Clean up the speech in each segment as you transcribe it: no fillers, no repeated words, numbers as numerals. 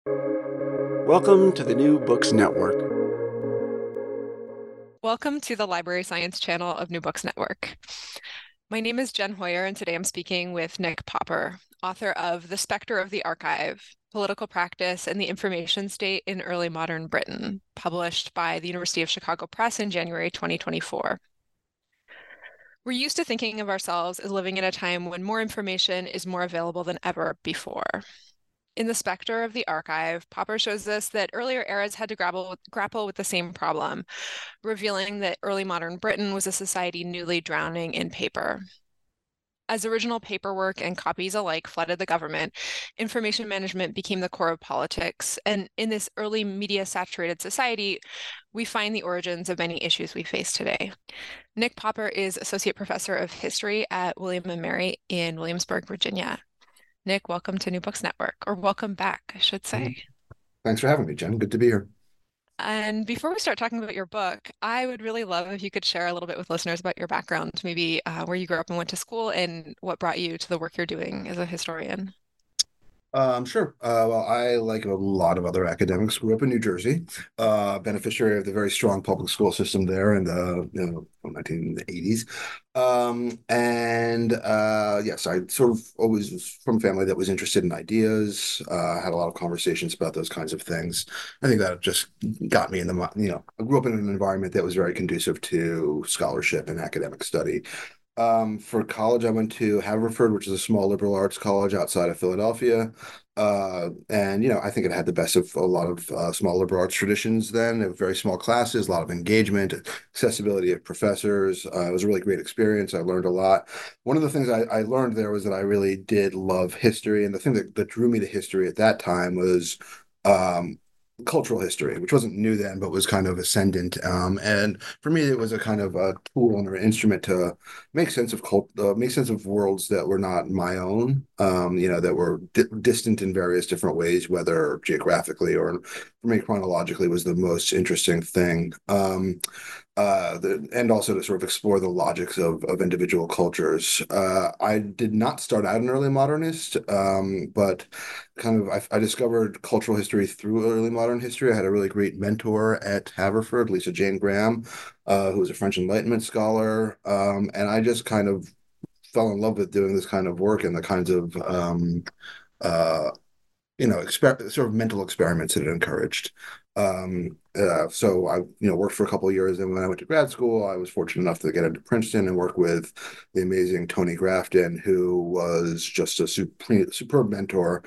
Welcome to the New Books Network. Welcome to the Library Science channel of New Books Network. My name is Jen Hoyer, and today I'm speaking with Nick Popper, author of The Spectre of the Archive, Political Practice and the Information State in Early Modern Britain, published by the University of Chicago Press in January 2024. We're used to thinking of ourselves as living in a time when more information is more available than ever before. In The Spectre of the Archive, Popper shows us that earlier eras had to grapple with the same problem, revealing that early modern Britain was a society newly drowning in paper. As original paperwork and copies alike flooded the government, information management became the core of politics. And in this early media-saturated society, we find the origins of many issues we face today. Nick Popper is Associate Professor of History at William and Mary in Williamsburg, Virginia. Nick, welcome to New Books Network, or welcome back, I should say. Thanks for having me, Jen. Good to be here. And before we start talking about your book, I would really love if you could share a little bit with listeners about your background, maybe where you grew up and went to school, and what brought you to the work you're doing as a historian. Sure. Well, I, like a lot of other academics, grew up in New Jersey, beneficiary of the very strong public school system there in the 1980s. Yes, I sort of always was from a family that was interested in ideas, had a lot of conversations about those kinds of things. I think that just got me in I grew up in an environment that was very conducive to scholarship and academic study. For college, I went to Haverford, which is a small liberal arts college outside of Philadelphia. I think it had the best of a lot of small liberal arts traditions then. It was very small classes, a lot of engagement, accessibility of professors. It was a really great experience. I learned a lot. One of the things I learned there was that I really did love history. And the thing that drew me to history at that time was um, cultural history, which wasn't new then, but was kind of ascendant. And for me, it was a kind of a tool and an instrument to make sense of worlds that were not my own, that were distant in various different ways, whether geographically or for me, chronologically was the most interesting thing. And also to sort of explore the logics of individual cultures. I did not start out an early modernist, but I discovered cultural history through early modern history. I had a really great mentor at Haverford, Lisa Jane Graham, who was a French Enlightenment scholar, and I just kind of fell in love with doing this kind of work and the kinds of uh, sort of mental experiments that it encouraged. So I, worked for a couple of years, and when I went to grad school, I was fortunate enough to get into Princeton and work with the amazing Tony Grafton, who was just a superb mentor.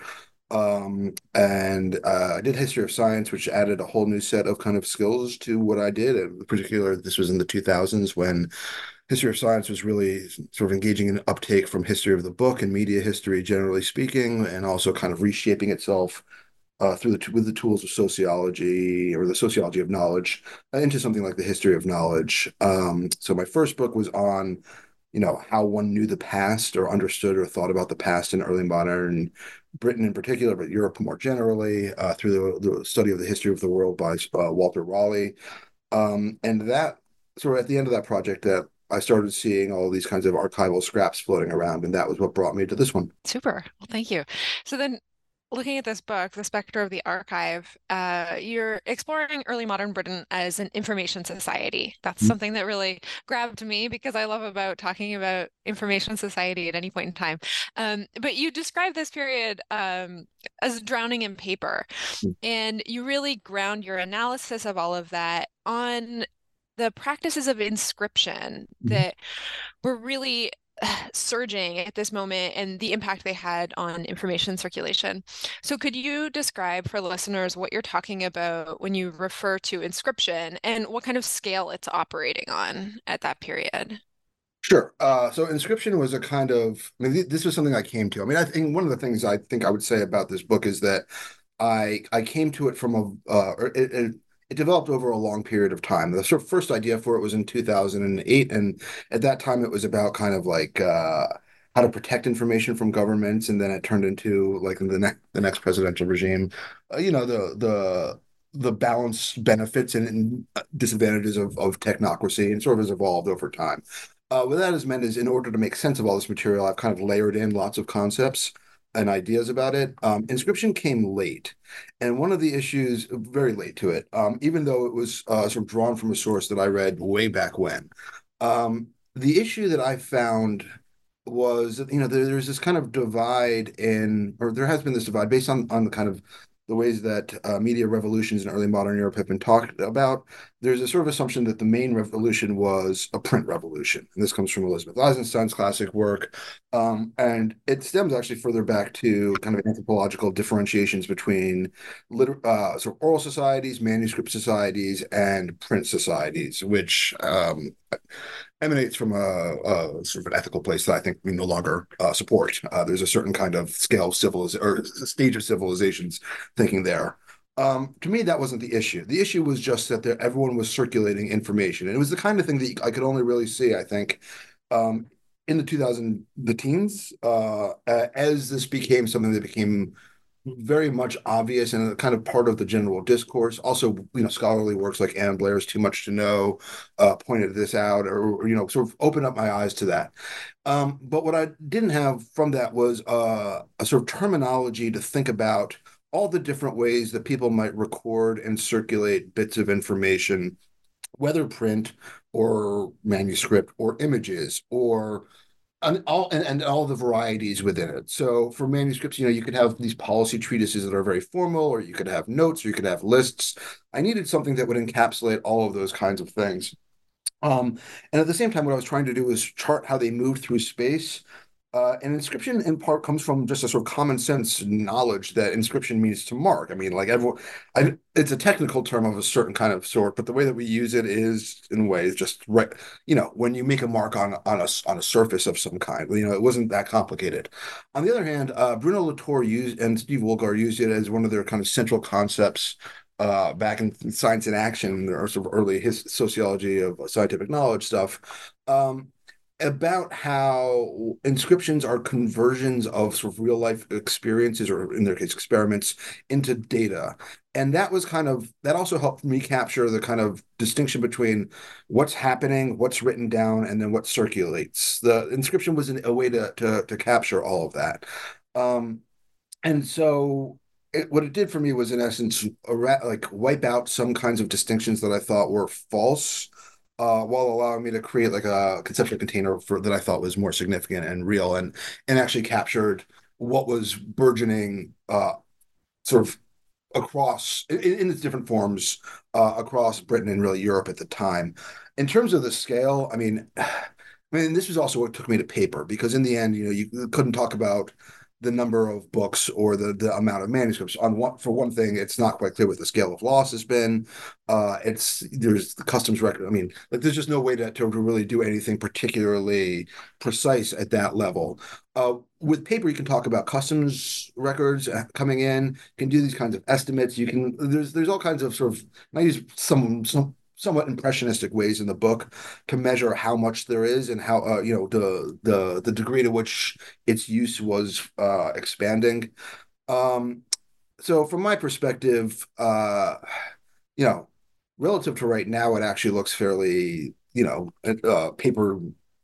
I did history of science, which added a whole new set of kind of skills to what I did. In particular, this was in the 2000s when history of science was really sort of engaging in uptake from history of the book and media history, generally speaking, and also kind of reshaping itself with the tools of sociology or the sociology of knowledge into something like the history of knowledge. So my first book was on, how one knew the past or understood or thought about the past in early modern Britain in particular, but Europe more generally, through the study of the history of the world by Walter Raleigh. And that sort of at the end of that project, that I started seeing all these kinds of archival scraps floating around, and that was what brought me to this one. Super. Well, thank you. So then, looking at this book, The Spectre of the Archive, you're exploring early modern Britain as an information society. That's something that really grabbed me because I love about talking about information society at any point in time. But you describe this period as drowning in paper, and you really ground your analysis of all of that on the practices of inscription that were really surging at this moment and the impact they had on information circulation. So, could you describe for listeners what you're talking about when you refer to inscription and what kind of scale it's operating on at that period? Sure. So inscription was a kind of, I mean, this was something I came to. I mean, I think one of the things I think I would say about this book is that I came to it from it developed over a long period of time. The sort of first idea for it was in 2008, and at that time it was about kind of like how to protect information from governments, and then it turned into like in the next presidential regime, the balance benefits and disadvantages of technocracy, and sort of has evolved over time. What that has meant is, in order to make sense of all this material, I've kind of layered in lots of concepts. and ideas about it. Inscription came late, and one of the issues, very late to it, even though it was sort of drawn from a source that I read way back when. The issue that I found was, there's this kind of divide in, or there has been this divide based on the kind of the ways that media revolutions in early modern Europe have been talked about. There's a sort of assumption that the main revolution was a print revolution. And this comes from Elizabeth Eisenstein's classic work. And it stems actually further back to kind of anthropological differentiations between sort of oral societies, manuscript societies, and print societies, which emanates from a sort of an ethical place that I think we no longer support. There's a certain kind of scale of civilization or stage of civilizations thinking there. To me, that wasn't the issue. The issue was just that everyone was circulating information, and it was the kind of thing that I could only really see, I think, um, in the teens, as this became something that became very much obvious and a kind of part of the general discourse. Also, scholarly works like Anne Blair's Too Much to Know pointed this out, or sort of opened up my eyes to that. But what I didn't have from that was a sort of terminology to think about all the different ways that people might record and circulate bits of information, whether print or manuscript or images or and all the varieties within it. So for manuscripts, you could have these policy treatises that are very formal, or you could have notes, or you could have lists. I needed something that would encapsulate all of those kinds of things. And at the same time, what I was trying to do was chart how they moved through space. And inscription, in part, comes from just a sort of common sense knowledge that inscription means to mark. I mean, like everyone, it's a technical term of a certain kind of sort, but the way that we use it is, in a way, is just right. When you make a mark on a surface of some kind, it wasn't that complicated. On the other hand, Bruno Latour used and Steve Woolgar used it as one of their kind of central concepts back in Science in Action, or sort of early his sociology of scientific knowledge stuff. About how inscriptions are conversions of sort of real life experiences, or in their case, experiments, into data. And that also helped me capture the kind of distinction between what's happening, what's written down, and then what circulates. The inscription was a way to capture all of that. Um, and so what it did for me was, in essence, like wipe out some kinds of distinctions that I thought were false, while allowing me to create like a conceptual container that I thought was more significant and real, and actually captured what was burgeoning, sort of across in its different forms, across Britain and really Europe at the time. In terms of the scale, I mean, this was also what took me to paper, because in the end, you couldn't talk about the number of books or the amount of manuscripts. For one thing, it's not quite clear what the scale of loss has been. There's the customs record. I mean, like there's just no way to really do anything particularly precise at that level. With paper, you can talk about customs records coming in. You can do these kinds of estimates. There's all kinds of sort of, I use some somewhat impressionistic ways in the book to measure how much there is, and how the degree to which its use was expanding. Um, so from my perspective, you know, relative to right now, it actually looks fairly, paper,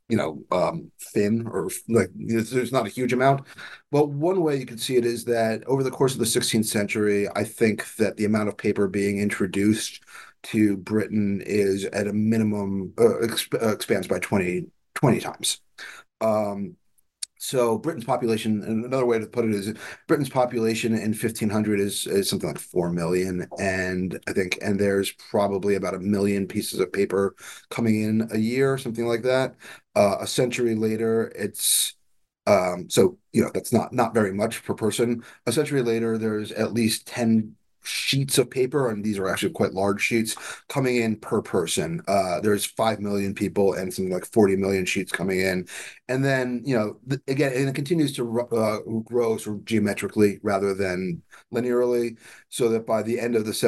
thin, or like there's not a huge amount. But one way you can see it is that over the course of the 16th century, I think that the amount of paper being introduced to Britain is at a minimum, expands by 20 times. Um, so Britain's population, and another way to put it is, Britain's population in 1500 is something like 4 million, and there's probably about 1 million pieces of paper coming in a year, something like that. A century later, it's so that's not very much per person. A century later, there's at least 10 sheets of paper, and these are actually quite large sheets coming in per person. There's 5 million people and something like 40 million sheets coming in. And then, again, and it continues to grow sort of geometrically rather than linearly, so that by the end of the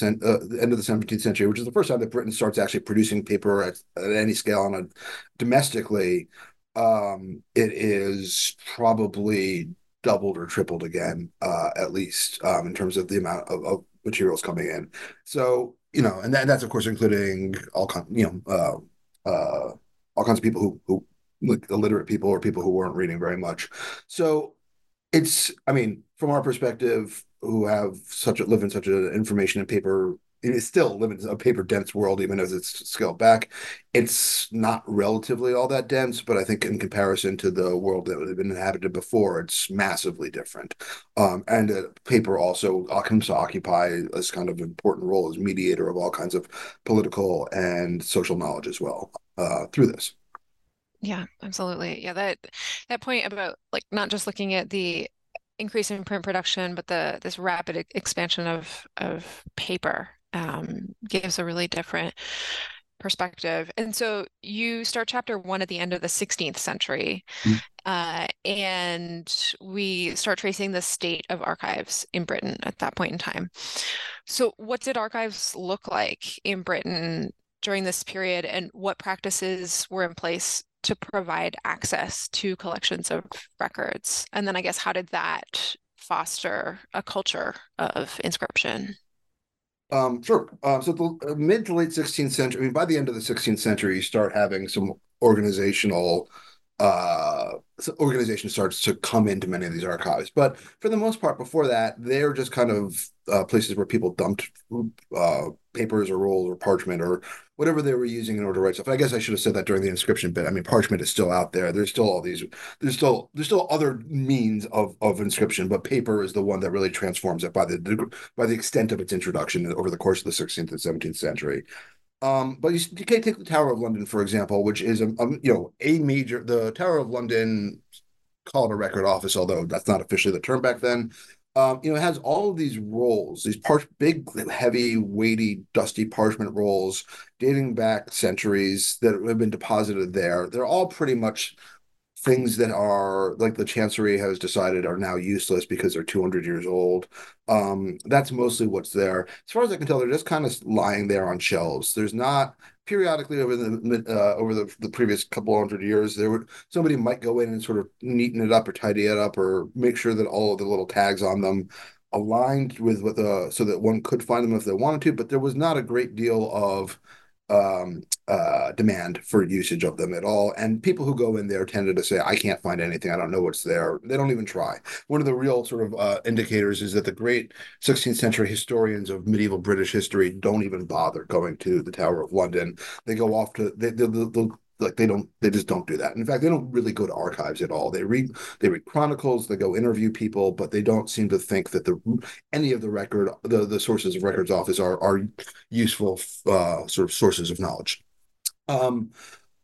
17th century, which is the first time that Britain starts actually producing paper at any scale on a domestically, it is probably doubled or tripled again, at least, in terms of the amount of materials coming in. So, and that's of course including all kinds of people who like illiterate people, or people who weren't reading very much. So I mean, from our perspective, who have live in such an information and paper, it is still live in a paper dense world, even as it's scaled back. It's not relatively all that dense, but I think in comparison to the world that had been inhabited before, it's massively different. And paper also comes to occupy this kind of important role as mediator of all kinds of political and social knowledge as well, through this. Yeah, absolutely. Yeah, that point about like not just looking at the increase in print production, but the this rapid expansion of paper gives a really different perspective. And so you start chapter one at the end of the 16th century, and we start tracing the state of archives in Britain at that point in time. So what did archives look like in Britain during this period, and what practices were in place to provide access to collections of records? And then I guess how did that foster a culture of inscription? Sure. So the mid to late 16th century, I mean, by the end of the 16th century, you start having some organization starts to come into many of these archives. But for the most part, before that, they're just kind of places where people dumped papers or rolls or parchment or whatever they were using in order to write stuff. I guess I should have said that during the inscription bit. I mean, parchment is still out there. There's still all these. There's still other means of inscription, but paper is the one that really transforms it by the extent of its introduction over the course of the 16th and 17th century. But you can't take the Tower of London, for example, which is the Tower of London, call it a record office, although that's not officially the term back then. It has all of these rolls, these big, heavy, weighty, dusty parchment rolls dating back centuries that have been deposited there. They're all pretty much things that are like the Chancery has decided are now useless because they're 200 years old. That's mostly what's there. As far as I can tell, they're just kind of lying there on shelves. There's not periodically over the previous couple hundred years, somebody might go in and sort of neaten it up or tidy it up or make sure that all of the little tags on them aligned with what the so that one could find them if they wanted to, but there was not a great deal of demand for usage of them at all. And people who go in there tended to say, I can't find anything. I don't know what's there. They don't even try. One of the real sort of indicators is that the great 16th century historians of medieval British history don't even bother going to the Tower of London. They go off to, they'll like they just don't do that. In fact, they don't really go to archives at all. They read chronicles, they go interview people, but they don't seem to think that any of the sources of records office are useful sort of sources of knowledge. Um,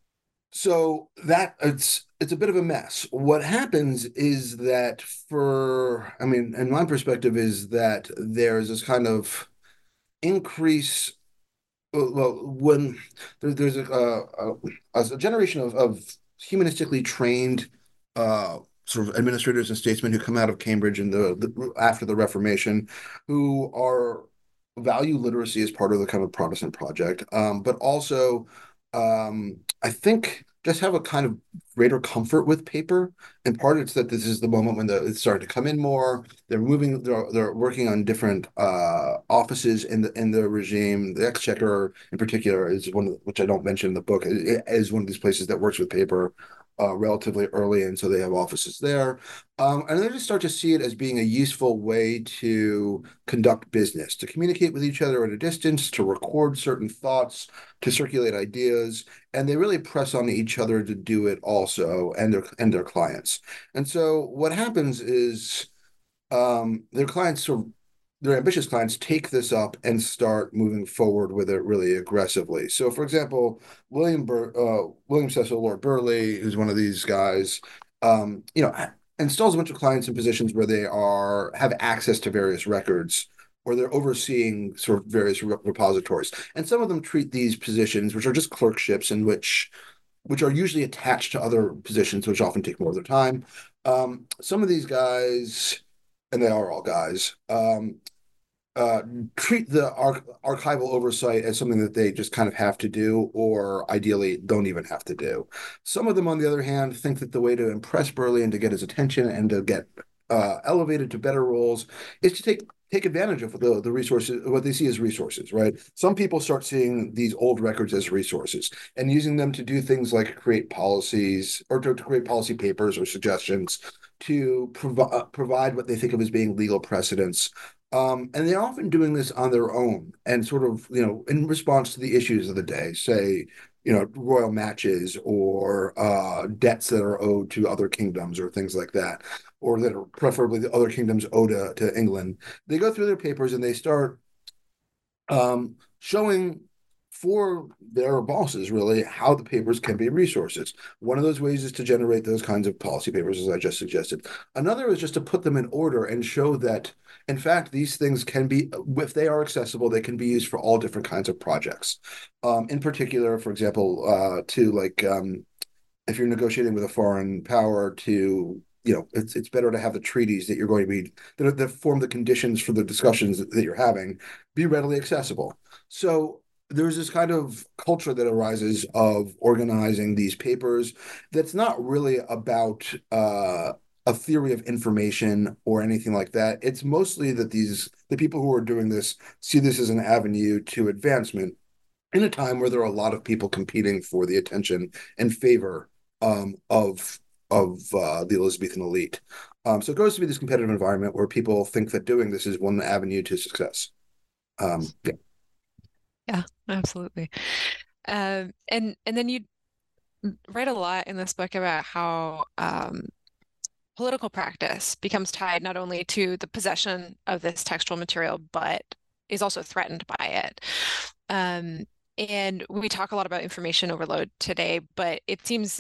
so that it's a bit of a mess. What happens is that I mean, and my perspective is that there's this kind of increase. Well, when there's a generation of humanistically trained sort of administrators and statesmen who come out of Cambridge in after the Reformation, who are value literacy as part of the kind of Protestant project, but also I think just have a kind of greater comfort with paper. In part, it's that this is the moment when it's starting to come in more. They're working on different offices in the regime. The Exchequer, in particular, is which I don't mention in the book, is one of these places that works with paper relatively early, and so they have offices there. And they just start to see it as being a useful way to conduct business, to communicate with each other at a distance, to record certain thoughts, to circulate ideas, and they really press on each other to do it also, and their clients. And so what happens is their ambitious clients take this up and start moving forward with it really aggressively. So, for example, William Cecil Lord Burleigh, who's one of these guys, installs a bunch of clients in positions where they have access to various records, or they're overseeing sort of various repositories. And some of them treat these positions, which are just clerkships, in which are usually attached to other positions, which often take more of their time. Some of these guys, and they are all guys, uh, treat the archival oversight as something that they just kind of have to do, or ideally don't even have to do. Some of them, on the other hand, think that the way to impress Burleigh and to get his attention and to get elevated to better roles is to take advantage of the resources, what they see as resources, right? Some people start seeing these old records as resources and using them to do things like create policies or to create policy papers or suggestions to provide what they think of as being legal precedents. And they're often doing this on their own and sort of, in response to the issues of the day, say, royal matches or debts that are owed to other kingdoms or things like that, or that are preferably the other kingdoms owed to England. They go through their papers and they start showing for their bosses really how the papers can be resources. One of those ways is to generate those kinds of policy papers, as I just suggested. Another is just to put them in order and show that, in fact, these things can be, if they are accessible, they can be used for all different kinds of projects. In particular, for example, to like if you're negotiating with a foreign power to it's better to have the treaties that you're going to be that form the conditions for the discussions that you're having be readily accessible. So there's this kind of culture that arises of organizing these papers that's not really about a theory of information or anything like that. It's mostly that the people who are doing this see this as an avenue to advancement in a time where there are a lot of people competing for the attention and favor of the Elizabethan elite. So it goes to be this competitive environment where people think that doing this is one avenue to success. Yeah. Yeah, absolutely. And then you write a lot in this book about how political practice becomes tied not only to the possession of this textual material, but is also threatened by it. And we talk a lot about information overload today, but it seems,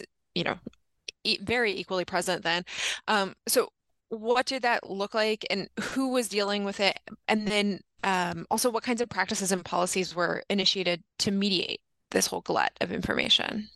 very equally present then. So what did that look like and who was dealing with it? And then also what kinds of practices and policies were initiated to mediate this whole glut of information?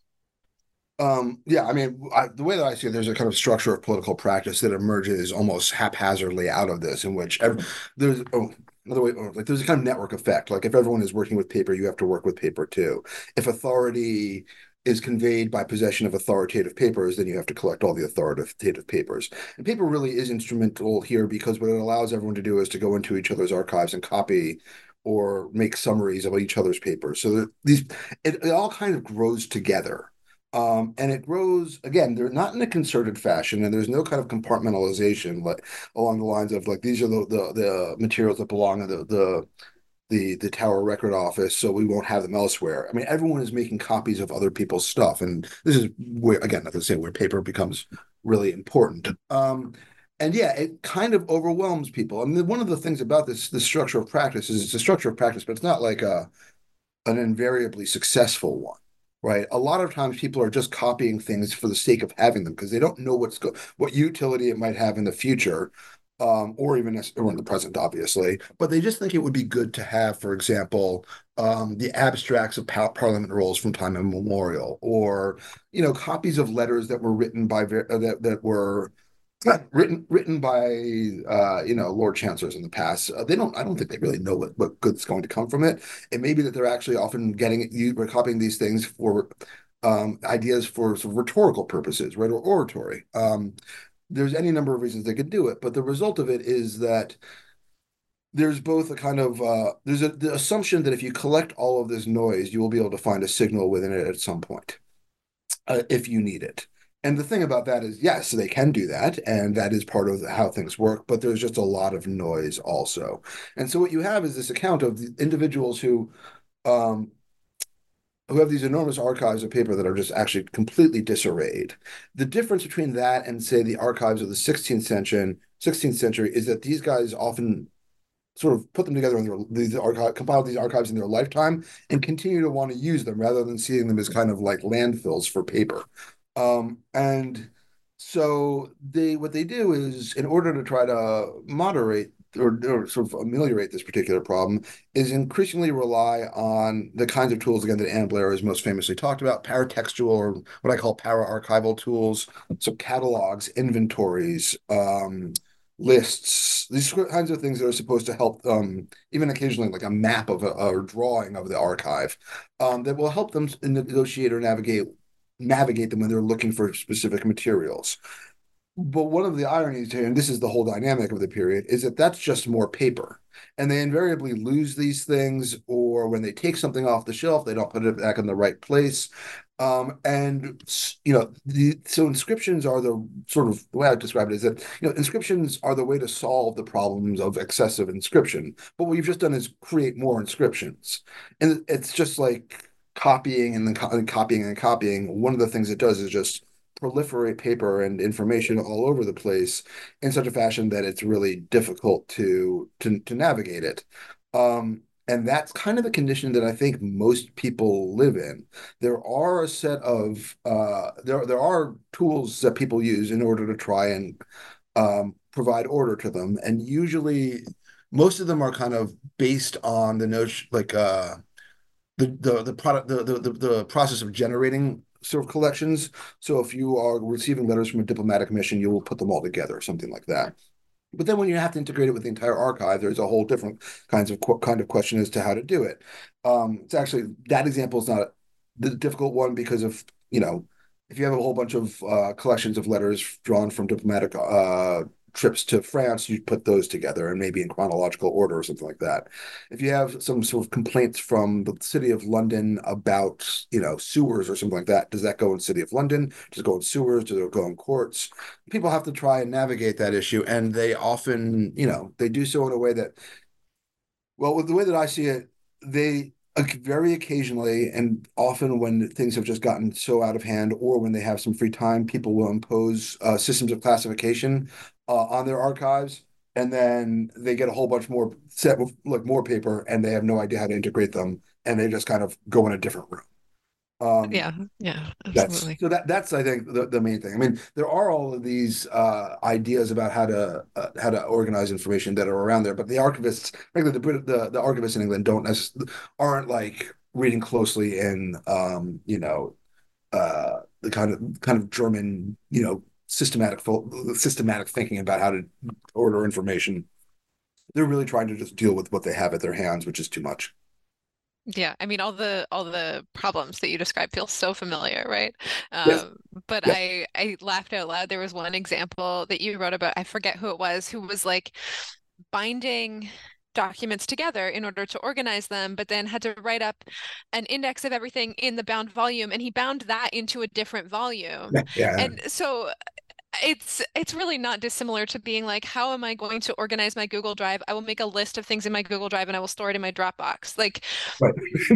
Yeah, I mean, the way that I see it, there's a kind of structure of political practice that emerges almost haphazardly out of this, in which there's another way, like there's a kind of network effect. Like if everyone is working with paper, you have to work with paper too. If authority is conveyed by possession of authoritative papers, then you have to collect all the authoritative papers. And paper really is instrumental here because what it allows everyone to do is to go into each other's archives and copy or make summaries of each other's papers. So it all kind of grows together. And it grows again, they're not in a concerted fashion, and there's no kind of compartmentalization like along the lines of like these are the materials that belong in the Tower Record Office, so we won't have them elsewhere. I mean, everyone is making copies of other people's stuff, and this is where again, like I say, where paper becomes really important. And yeah, it kind of overwhelms people. I mean, one of the things about this structure of practice is it's a structure of practice, but it's not like an invariably successful one, right? A lot of times people are just copying things for the sake of having them because they don't know what utility it might have in the future, or even or in the present, obviously. But they just think it would be good to have, for example, the abstracts of Parliament rolls from time immemorial, or copies of letters that were written by that were written by Lord Chancellors in the past. I don't think they really know what good's going to come from it. It may be that they're actually often we're copying these things for ideas for sort of rhetorical purposes, right, or oratory. There's any number of reasons they could do it, but the result of it is that there's both a kind of the assumption that if you collect all of this noise, you will be able to find a signal within it at some point, if you need it. And the thing about that is, yes, they can do that, and that is part of how things work, but there's just a lot of noise also. And so what you have is this account of the individuals um, who have these enormous archives of paper that are just actually completely disarrayed. The difference between that and, say, the archives of the 16th century is that these guys often sort of put them together in compile these archives in their lifetime and continue to want to use them rather than seeing them as kind of like landfills for paper. And so what they do is in order to try to moderate or sort of ameliorate this particular problem is increasingly rely on the kinds of tools again that Ann Blair has most famously talked about, paratextual or what I call para-archival tools, so catalogs, inventories, lists, these kinds of things that are supposed to help even occasionally like a map of or drawing of the archive that will help them negotiate or navigate them when they're looking for specific materials. But one of the ironies here, and this is the whole dynamic of the period, is that that's just more paper. And they invariably lose these things, or when they take something off the shelf, they don't put it back in the right place. And so inscriptions are the sort of the way I describe it is that inscriptions are the way to solve the problems of excessive inscription. But what you've just done is create more inscriptions, and it's just like copying and then copying and copying. One of the things it does is just proliferate paper and information all over the place in such a fashion that it's really difficult to navigate it. And that's kind of the condition that I think most people live in. There are a set of there are tools that people use in order to try and provide order to them, and usually most of them are kind of based on the notion like the product the process of generating sort of collections. So if you are receiving letters from a diplomatic mission, you will put them all together, something like that. But then when you have to integrate it with the entire archive, there's a whole different kind of question as to how to do it. It's actually that example is not the difficult one because of if you have a whole bunch of collections of letters drawn from diplomatic trips to France, you put those together and maybe in chronological order or something like that. If you have some sort of complaints from the city of London about, sewers or something like that, does that go in city of London? Does it go in sewers? Does it go in courts? People have to try and navigate that issue, and they often, they do so in a way that, well, with the way that I see it, they very occasionally and often when things have just gotten so out of hand or when they have some free time, people will impose systems of classification on their archives. And then they get a whole bunch more set with like more paper and they have no idea how to integrate them. And they just kind of go in a different room. Um, Yeah, yeah, that's absolutely. so that's I think the main thing. I mean, there are all of these ideas about how to organize information that are around there, but the archivists, frankly, the archivists in England aren't like reading closely in the kind of German systematic thinking about how to order information. They're really trying to just deal with what they have at their hands, which is too much. Yeah, I mean all the problems that you described feel so familiar, right? Yes. But Yes. I laughed out loud. There was one example that you wrote about, I forget who was like binding documents together in order to organize them, but then had to write up an index of everything in the bound volume, and he bound that into a different volume. Yeah. Yeah. And so it's really not dissimilar to being like, how am I going to organize my Google Drive? I will make a list of things in my Google Drive and I will store it in my Dropbox. Like Right.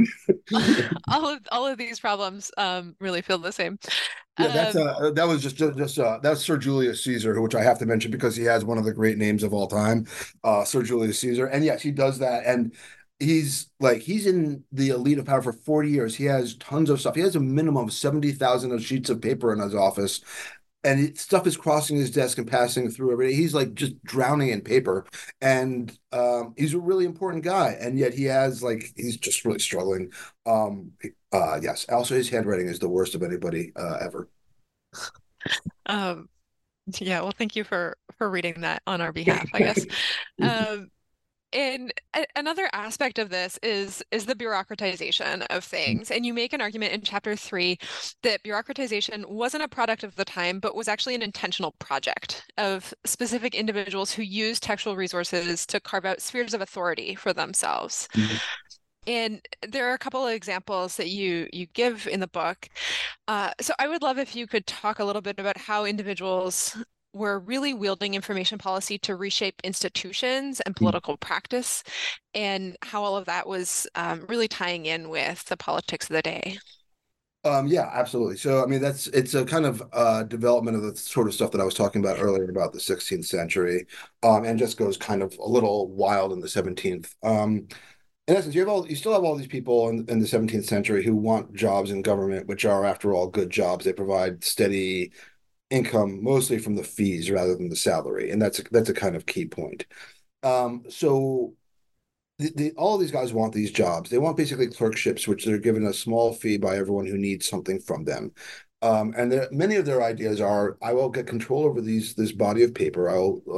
all of these problems really feel the same. Yeah, that's Um, that was just that's Sir Julius Caesar, which I have to mention because he has one of the great names of all time, Sir Julius Caesar. And yes, he does that, and he's in the elite of power for 40 years. He has tons of stuff. He has a minimum of 70,000 of sheets of paper in his office, and stuff is crossing his desk and passing through every day. He's like just drowning in paper, and he's a really important guy, and yet he's just really struggling. Yes. Also, his handwriting is the worst of anybody ever. um, yeah, well, thank you for reading that on our behalf, I guess. Um, And another aspect of this is the bureaucratization of things. And you make an argument in chapter 3 that bureaucratization wasn't a product of the time, but was actually an intentional project of specific individuals who used textual resources to carve out spheres of authority for themselves. And there are a couple of examples that you give in the book. So I would love if you could talk a little bit about how individuals were really wielding information policy to reshape institutions and political practice, and how all of that was really tying in with the politics of the day. Yeah, absolutely. So, I mean, it's a kind of development of the sort of stuff that I was talking about earlier about the 16th century, and just goes kind of a little wild in the 17th. In essence, you still have all these people in the 17th century who want jobs in government, which are, after all, good jobs. They provide steady income, mostly from the fees rather than the salary, and that's a kind of key point. So all these guys want these jobs. They want basically clerkships, which they're given a small fee by everyone who needs something from them. And many of their ideas are, I will get control over this body of paper.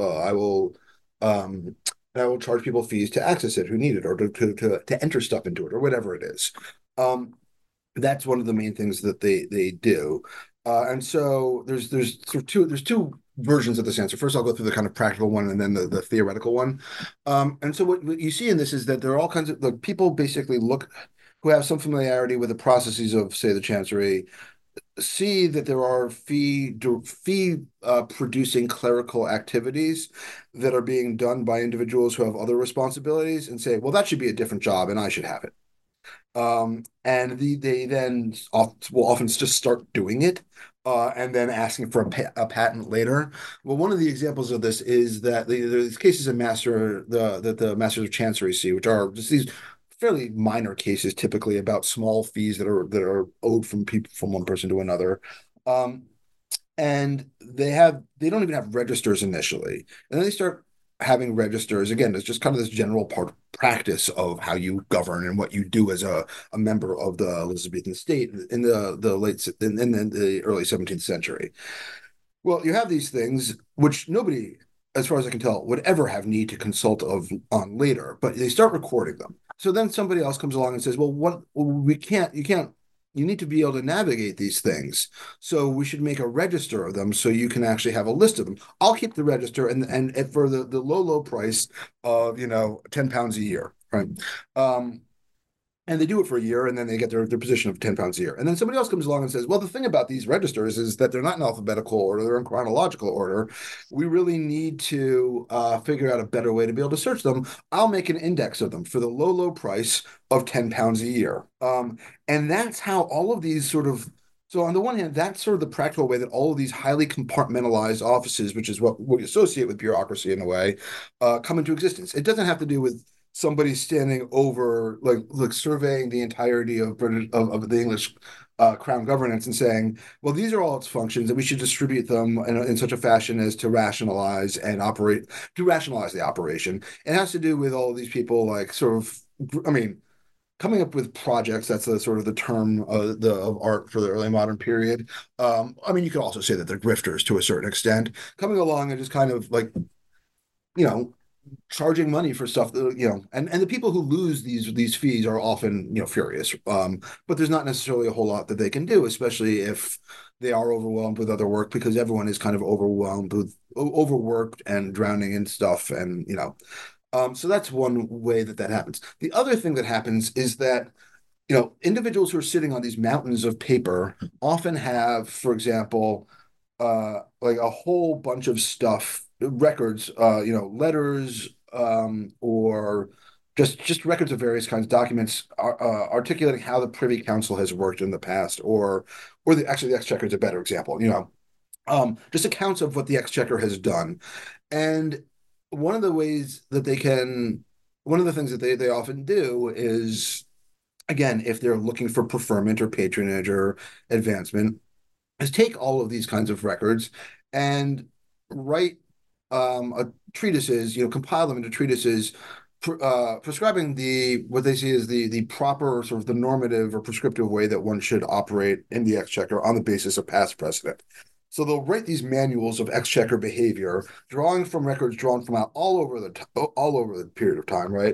Um, and I will charge people fees to access it who need it or to enter stuff into it or whatever it is. Um, that's one of the main things that they do. And so there's sort of two versions of this answer. First, I'll go through the kind of practical one and then the theoretical one. And so what you see in this is that there are all kinds of like people basically look who have some familiarity with the processes of, say, the Chancery, see that there are fee producing clerical activities that are being done by individuals who have other responsibilities and say, well, that should be a different job and I should have it. And they then will often just start doing it, and then asking for a patent later. Well, one of the examples of this is that there's cases in that the Masters of Chancery see, which are just these fairly minor cases, typically about small fees that are owed from people from one person to another. Um, and they don't even have registers initially, and then they start having registers. Again, it's just kind of this general practice of how you govern and what you do as a member of the Elizabethan state in the early 17th century. Well, you have these things which nobody, as far as I can tell, would ever have need to consult on later, but they start recording them. So then somebody else comes along and says, well, what we can't you can't you need to be able to navigate these things. So we should make a register of them so you can actually have a list of them. I'll keep the register and for the low price of, £10 a year, right? Um, and they do it for a year and then they get their position of £10 a year. And then somebody else comes along and says, well, the thing about these registers is that they're not in alphabetical order, they're in chronological order. We really need to figure out a better way to be able to search them. I'll make an index of them for the low price of £10 a year. And that's how all of these so on the one hand, that's sort of the practical way that all of these highly compartmentalized offices, which is what we associate with bureaucracy in a way, come into existence. It doesn't have to do with somebody standing over like surveying the entirety of British of the English crown governance and saying, well, these are all its functions, and we should distribute them in such a fashion as to rationalize the operation. It has to do with all of these people, like sort of, I mean, coming up with projects. That's the sort of the term of art for the early modern period. I mean, you could also say that they're grifters to a certain extent, coming along and just kind of like, you know, charging money for stuff that, and the people who lose these fees are often, furious. But there's not necessarily a whole lot that they can do, especially if they are overwhelmed with other work, because everyone is kind of overworked and drowning in stuff, and so that's one way that happens. The other thing that happens is that individuals who are sitting on these mountains of paper often have, for example, like a whole bunch of stuff, records, letters, or just records of various kinds of documents articulating how the Privy Council has worked in the past, or actually the Exchequer is a better example. Just accounts of what the Exchequer has done, and one of the ways that one of the things that they often do is, again, if they're looking for preferment or patronage or advancement, is take all of these kinds of records and write treatises, compile them into treatises, prescribing what they see as the proper sort of the normative or prescriptive way that one should operate in the Exchequer on the basis of past precedent. So they'll write these manuals of Exchequer behavior, drawing from records drawn from all over the period of time, right?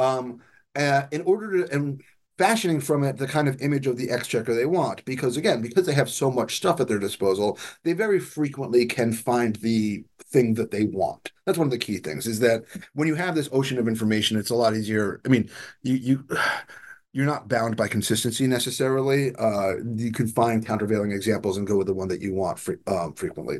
In order to and fashioning from it the kind of image of the Exchequer they want, because they have so much stuff at their disposal, they very frequently can find the thing that they want. That's one of the key things, is that when you have this ocean of information, it's a lot easier. I mean, you're not bound by consistency necessarily. You can find countervailing examples and go with the one that you want frequently.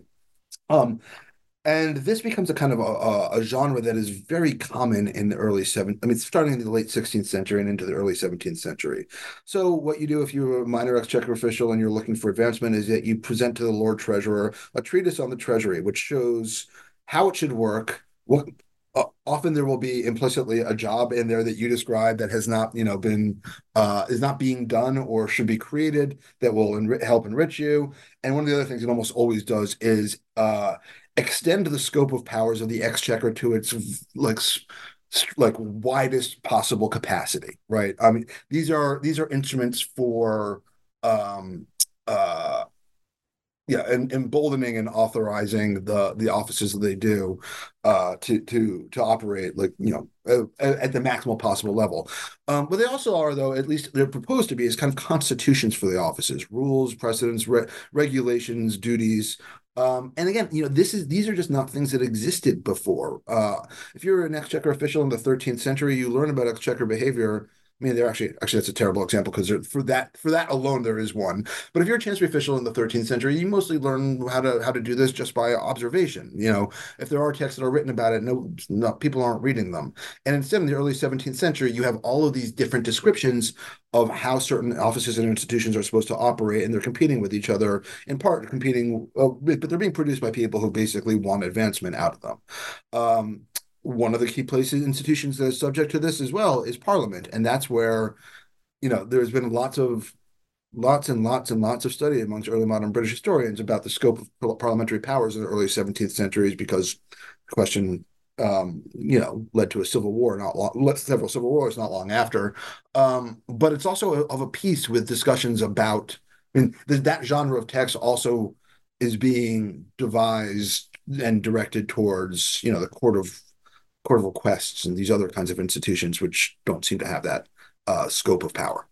And this becomes a kind of a genre that is very common in the starting in the late 16th century and into the early 17th century. So what you do if you're a minor Exchequer official and you're looking for advancement is that you present to the Lord Treasurer a treatise on the Treasury, which shows how it should work. Often there will be implicitly a job in there that you describe that has not, been is not being done or should be created that will help enrich you. And one of the other things it almost always does is extend the scope of powers of the Exchequer to its like widest possible capacity, right? I mean, these are instruments for and emboldening and authorizing the offices that they do to operate at the maximal possible level. But they also are, though, at least they're proposed to be, as kind of constitutions for the offices, rules, precedents, regulations, duties. And again, these are just not things that existed before. If you're an exchequer official in the 13th century, you learn about exchequer behavior. I mean, they're actually that's a terrible example because for that alone there is one. But if you're a chancery official in the 13th century, you mostly learn how to do this just by observation. If there are texts that are written about it, no people aren't reading them. And instead, in the early 17th century, you have all of these different descriptions of how certain offices and institutions are supposed to operate, and they're competing with each other in part competing, but they're being produced by people who basically want advancement out of them. One of the key places, institutions that is subject to this as well is Parliament, and that's where there's been lots and lots and lots of study amongst early modern British historians about the scope of parliamentary powers in the early 17th centuries because the question led to a civil war, several civil wars not long after. But it's also of a piece with discussions about, I mean, that genre of text also is being devised and directed towards, the court of requests and these other kinds of institutions, which don't seem to have that scope of power.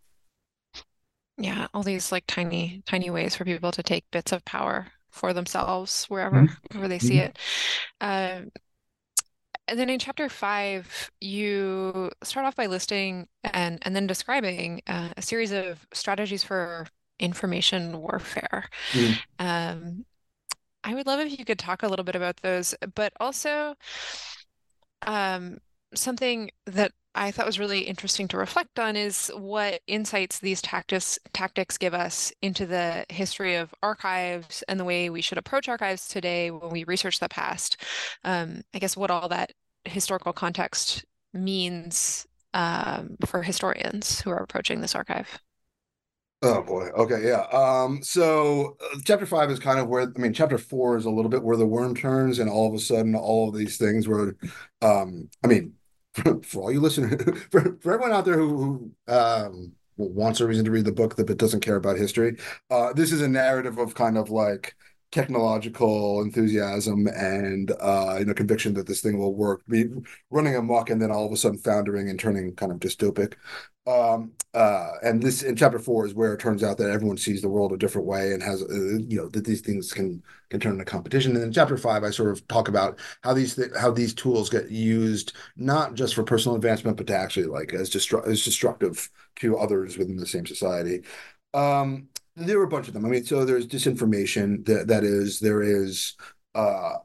Yeah, all these like tiny, tiny ways for people to take bits of power for themselves Mhm. wherever they see Mhm. it. Um, and then in chapter 5, you start off by listing and then describing a series of strategies for information warfare. Mhm. Um, I would love if you could talk a little bit about those, but also um, something that I thought was really interesting to reflect on is what insights these tactics give us into the history of archives and the way we should approach archives today when we research the past. I guess what all that historical context means for historians who are approaching this archive. Oh boy. Okay, yeah. So chapter 5 is kind of where, I mean, chapter 4 is a little bit where the worm turns, and all of a sudden, all of these things were, I mean, for all you listeners, for everyone out there who wants a reason to read the book but doesn't care about history, this is a narrative of kind of like technological enthusiasm and conviction that this thing will work, be running amok, and then all of a sudden foundering and turning kind of dystopic. And this in chapter 4 is where it turns out that everyone sees the world a different way and has, that these things can turn into competition. And in chapter 5, I sort of talk about how these tools get used not just for personal advancement, but to actually like as destructive to others within the same society. There were a bunch of them. I mean, so there's disinformation. There is, uh,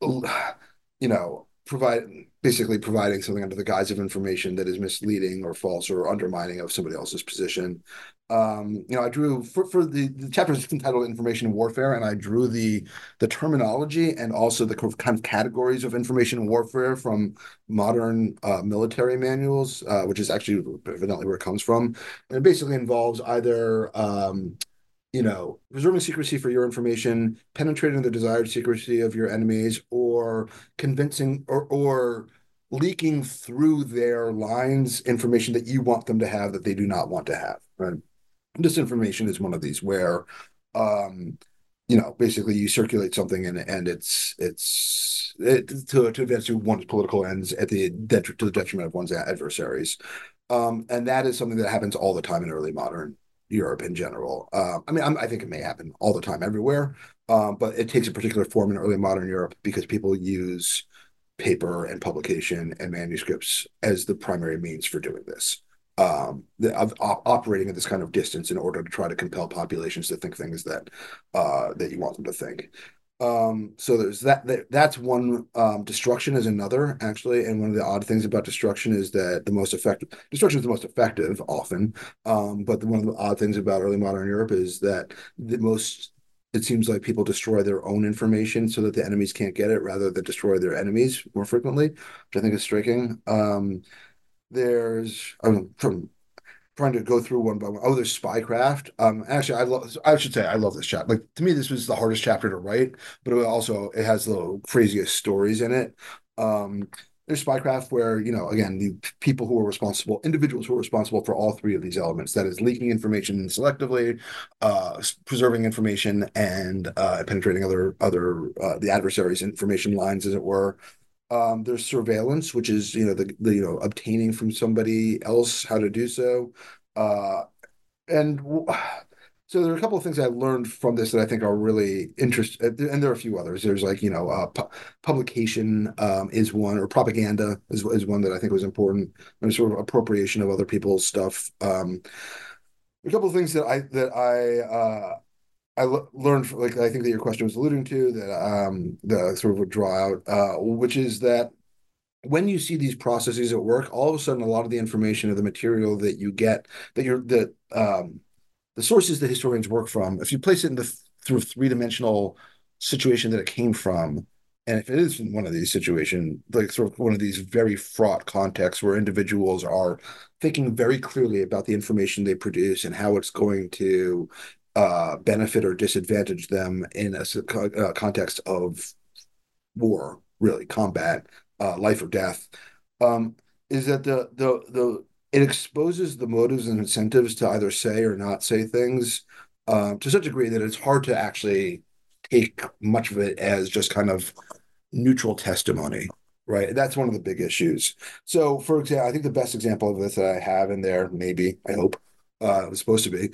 basically providing something under the guise of information that is misleading or false or undermining of somebody else's position. I drew for the chapter is entitled Information Warfare, and I drew the terminology and also the kind of categories of information warfare from modern military manuals, which is actually evidently where it comes from. And it basically involves either preserving secrecy for your information, penetrating the desired secrecy of your enemies, or convincing or leaking through their lines information that you want them to have that they do not want to have. Right? Disinformation is one of these where, basically you circulate something and to advance to one's political ends to the detriment of one's adversaries. And that is something that happens all the time in early modern Europe in general. I think it may happen all the time everywhere, but it takes a particular form in early modern Europe because people use paper and publication and manuscripts as the primary means for doing this. Of operating at this kind of distance in order to try to compel populations to think things that you want them to think. So there's that's one. Destruction is another, actually. And one of the odd things about destruction is that destruction is the most effective often. But one of the odd things about early modern Europe is that it seems like people destroy their own information so that the enemies can't get it rather than destroy their enemies more frequently, which I think is striking. From trying to go through one by one. Oh, there's Spycraft. Actually, I should say I love this chapter. Like to me, this was the hardest chapter to write, but it has the craziest stories in it. Um, there's Spycraft where, again, the individuals who are responsible for all three of these elements, that is leaking information selectively, preserving information, and penetrating the adversary's information lines, as it were. There's surveillance, which is obtaining from somebody else how to do so. Uh, and So there are a couple of things I learned from this that I think are really interesting, and there are a few others. There's like, publication is one, or propaganda is one that I think was important, and sort of appropriation of other people's stuff. A couple of things that I learned, like I think that your question was alluding to, that I sort of would draw out, which is that when you see these processes at work, all of a sudden, a lot of the information or the material that you get, the sources that historians work from, if you place it in the through three-dimensional situation that it came from, and if it is in one of these situations, like sort of one of these very fraught contexts where individuals are thinking very clearly about the information they produce and how it's going to benefit or disadvantage them in a context of war, really combat, life or death, um, is that the it exposes the motives and incentives to either say or not say things to such a degree that it's hard to actually take much of it as just kind of neutral testimony. Right. That's one of the big issues. So, for example, I think the best example of this that I have in there, maybe, I hope, it was supposed to be,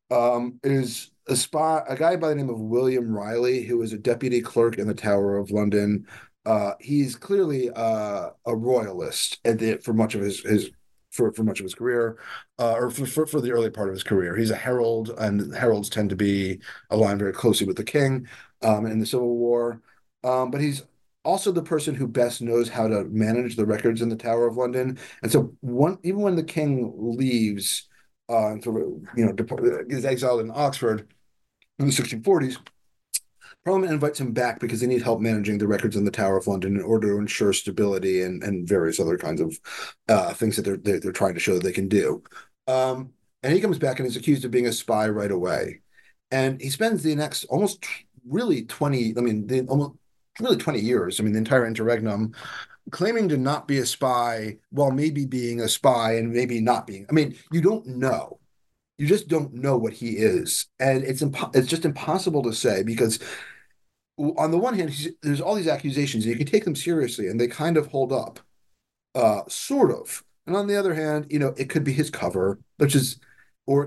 is a guy by the name of William Riley, who was a deputy clerk in the Tower of London. He's clearly a royalist for much of for much of his career, or for the early part of his career. He's a herald, and heralds tend to be aligned very closely with the king in the Civil War. But he's also the person who best knows how to manage the records in the Tower of London. And so, even when the king leaves, sort of, is exiled in Oxford in the 1640s, Parliament invites him back because they need help managing the records in the Tower of London in order to ensure stability and various other kinds of things that they're trying to show that they can do. And he comes back and is accused of being a spy right away. And he spends the next almost really 20, I mean, almost really 20 years, I mean, the entire interregnum, claiming to not be a spy while maybe being a spy and maybe not being. I mean, you don't know. You just don't know what he is, and it's just impossible to say because on the one hand, there's all these accusations, and you can take them seriously, and they kind of hold up, sort of. And on the other hand, it could be his cover, or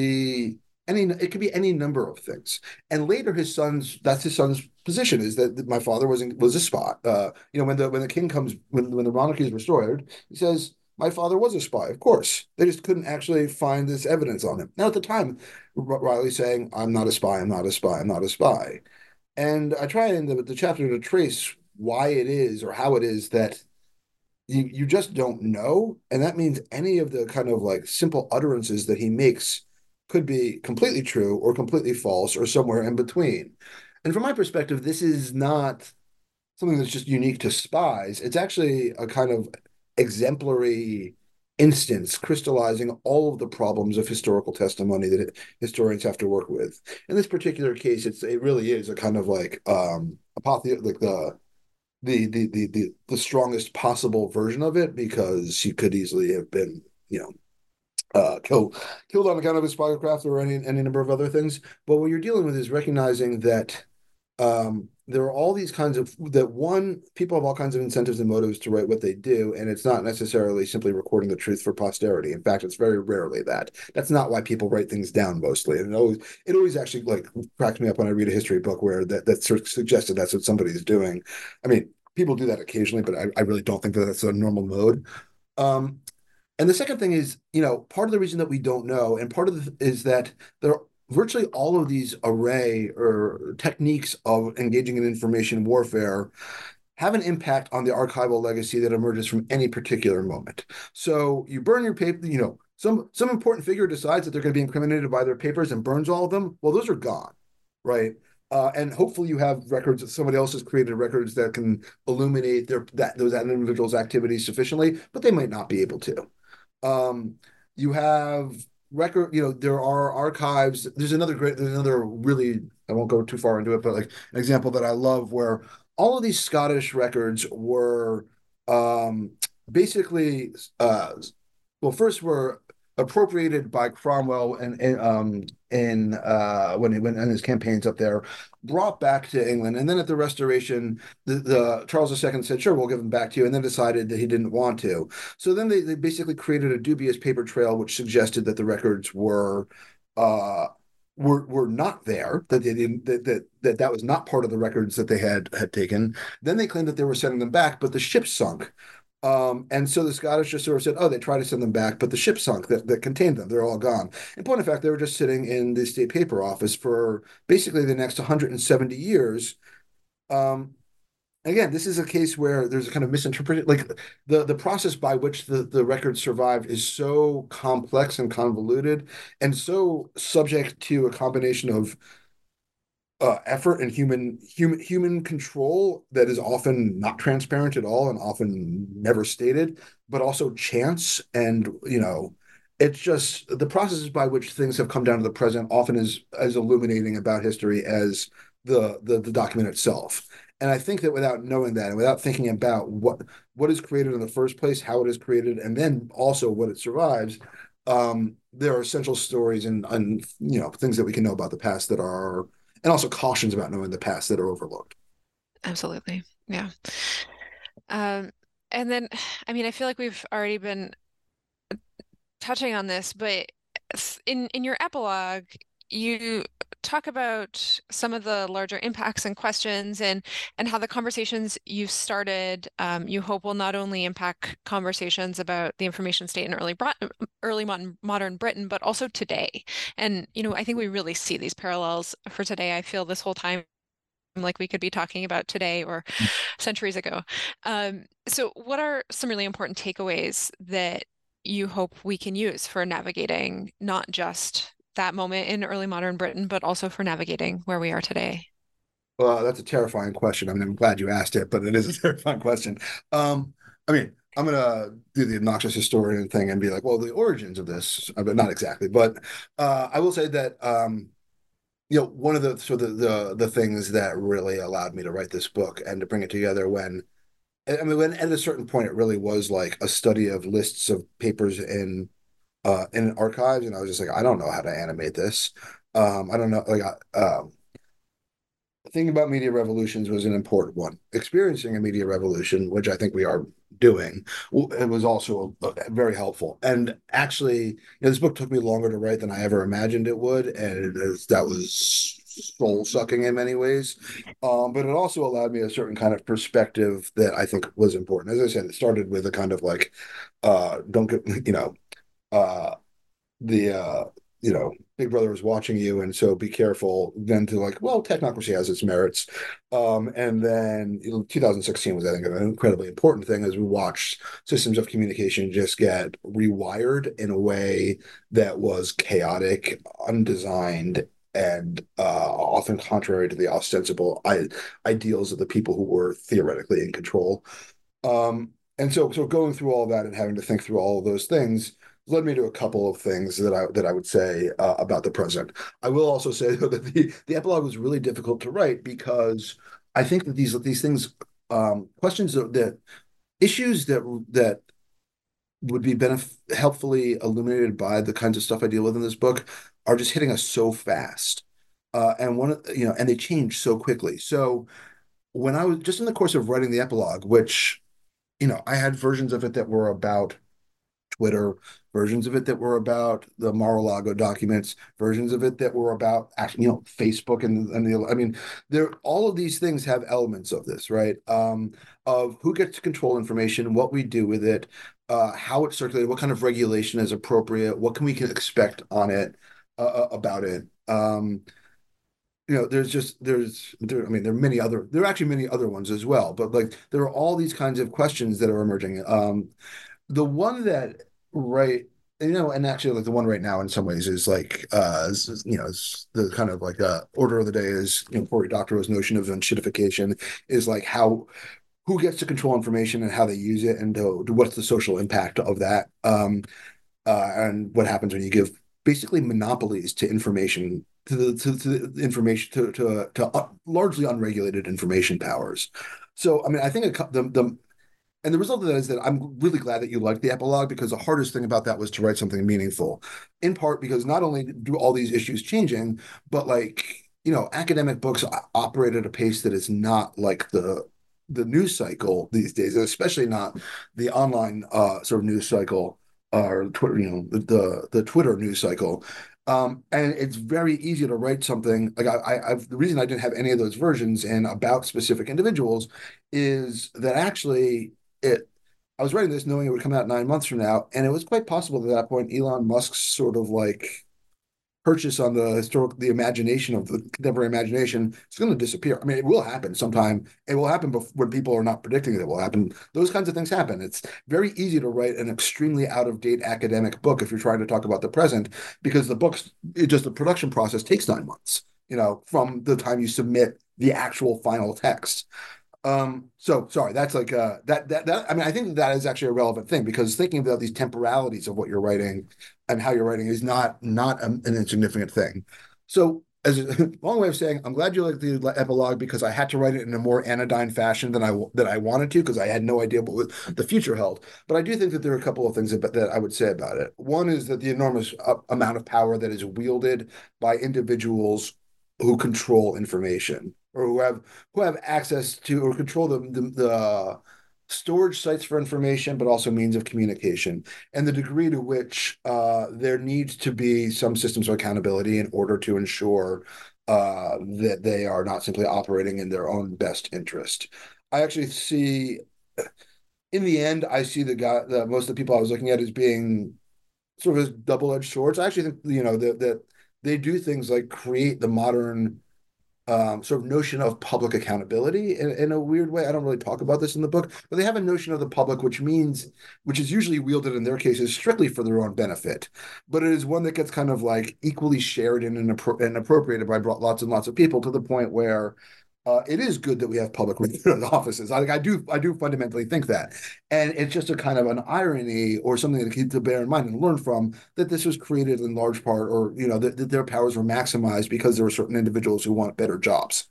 it could be any number of things. And later, that's his son's position is that my father was a spy. When the king comes, when the monarchy is restored, he says, my father was a spy, of course. They just couldn't actually find this evidence on him. Now, at the time, Riley's saying, I'm not a spy, I'm not a spy, I'm not a spy. And I try in the chapter to trace why it is or how it is that you just don't know. And that means any of the kind of like simple utterances that he makes could be completely true or completely false or somewhere in between. And from my perspective, this is not something that's just unique to spies. It's actually a kind of exemplary instance crystallizing all of the problems of historical testimony that historians have to work with. In this particular case, it really is a kind of like like the strongest possible version of it because he could easily have been, killed on account of his spycraft or any number of other things. But what you're dealing with is recognizing that there are all these kinds of that one people have all kinds of incentives and motives to write what they do, and it's not necessarily simply recording the truth for posterity. In fact, it's very rarely that. That's not why people write things down mostly. And it always actually like cracks me up when I read a history book where that sort of suggested that's what somebody's doing. I mean, people do that occasionally, but I really don't think that that's a normal mode. Um, and the second thing is, part of the reason that we don't know, and part of is that there virtually all of these array or techniques of engaging in information warfare have an impact on the archival legacy that emerges from any particular moment. So you burn your paper, some important figure decides that they're going to be incriminated by their papers and burns all of them. Well, those are gone, right? And hopefully you have records that somebody else has created records that can illuminate that individual's activities sufficiently, but they might not be able to. Um, you have there are archives. There's another really, I won't go too far into it, but like an example that I love where all of these Scottish records were um, basically, well, first were appropriated by Cromwell when he went on his campaigns up there, brought back to England, and then at the Restoration, the Charles II said, "Sure, we'll give them back to you," and then decided that he didn't want to. So then they basically created a dubious paper trail, which suggested that the records were uh, were not there, that they didn't that was not part of the records that they had taken. Then they claimed that they were sending them back, but the ship sunk. And so the Scottish just sort of said, oh, they tried to send them back, but the ship sunk that contained them. They're all gone. In point of fact, they were just sitting in the state paper office for basically the next 170 years. Um, Again, this is a case where there's a kind of misinterpretation. Like the process by which the record survived is so complex and convoluted and so subject to a combination of effort and human control that is often not transparent at all and often never stated, but also chance. And it's just the processes by which things have come down to the present often is as illuminating about history as the document itself. And I think that without knowing that and without thinking about what is created in the first place, how it is created, and then also what it survives, there are essential stories and things that we can know about the past that are, and also cautions about knowing the past that are overlooked. Absolutely. Yeah. Um, and then, I mean, I feel like we've already been touching on this, but in your epilogue, you talk about some of the larger impacts and questions and how the conversations you've started, you hope will not only impact conversations about the information state in early modern Britain, but also today. And I think we really see these parallels for today. I feel this whole time like we could be talking about today or centuries ago. So what are some really important takeaways that you hope we can use for navigating not just that moment in early modern Britain, but also for navigating where we are today? Well, that's a terrifying question. I mean, I'm glad you asked it, but it is a terrifying question. I mean, I'm gonna do the obnoxious historian thing and be like, well, the origins of this, but not exactly. But I will say that one of the things that really allowed me to write this book and to bring it together when at a certain point it really was like a study of lists of papers in archives, and I was just like, I don't know how to animate this. I don't know, like, the thing about media revolutions was an important one. Experiencing a media revolution, which I think we are doing, it was also very helpful. And actually, this book took me longer to write than I ever imagined it would, and that was soul sucking in many ways. But it also allowed me a certain kind of perspective that I think was important. As I said, it started with a kind of like, don't get, uh, the Big Brother is watching you, and so be careful. Then to like, well, technocracy has its merits, and then 2016 was, I think, an incredibly important thing as we watched systems of communication just get rewired in a way that was chaotic, undesigned, and often contrary to the ostensible ideals of the people who were theoretically in control. And so going through all that and having to think through all of those things led me to a couple of things that I would say about the present. I will also say though that the epilogue was really difficult to write because I think that these things, questions that issues that would be helpfully illuminated by the kinds of stuff I deal with in this book are just hitting us so fast. And and they change so quickly. So when I was just in the course of writing the epilogue, which, I had versions of it that were about Twitter, versions of it that were about the Mar-a-Lago documents, versions of it that were about actually, Facebook I mean, there all of these things have elements of this, right? Of who gets to control information, what we do with it, how it's circulated, what kind of regulation is appropriate, what can we can expect on it, about it. I mean, there are actually many other ones as well, but like there are all these kinds of questions that are emerging. The one that right and actually like the one right now in some ways is like is the kind of like order of the day is Cory Doctorow's notion of unshittification is like how who gets to control information and how they use it and what's the social impact of that, and what happens when you give basically monopolies to information to the information to largely unregulated information powers. So I mean I think the result of that is that I'm really glad that you liked the epilogue because the hardest thing about that was to write something meaningful. In part because not only do all these issues changing, but like, academic books operate at a pace that is not like the news cycle these days, especially not the online sort of news cycle or Twitter, the Twitter news cycle. And it's very easy to write something like the reason I didn't have any of those versions and about specific individuals is that actually it I was writing this knowing it would come out 9 months from now, and it was quite possible at that point Elon Musk's sort of like purchase on the imagination of the contemporary imagination is going to disappear. I mean, it will happen sometime. It will happen when people are not predicting it will happen. Those kinds of things happen. It's very easy to write an extremely out of date academic book if you're trying to talk about the present, because the production process takes 9 months, from the time you submit the actual final text. So sorry, that's like that I mean, I think that is actually a relevant thing because thinking about these temporalities of what you're writing and how you're writing is not an insignificant thing. So as a long way of saying, I'm glad you like the epilogue because I had to write it in a more anodyne fashion than I wanted to because I had no idea what the future held. But I do think that there are a couple of things that I would say about it. One is that the enormous amount of power that is wielded by individuals who control information or who have access to or control the storage sites for information, but also means of communication, and the degree to which there needs to be some systems of accountability in order to ensure that they are not simply operating in their own best interest. I actually see, in the end, I see most of the people I was looking at as being sort of as double-edged swords. I actually think, that they do things like create the modern sort of notion of public accountability in a weird way. I don't really talk about this in the book, but they have a notion of the public, which is usually wielded in their cases strictly for their own benefit. But it is one that gets kind of like equally shared and appropriated by lots and lots of people to the point where it is good that we have public offices. I do fundamentally think that, and it's just a kind of an irony or something to bear in mind and learn from that this was created in large part, or that their powers were maximized because there were certain individuals who want better jobs.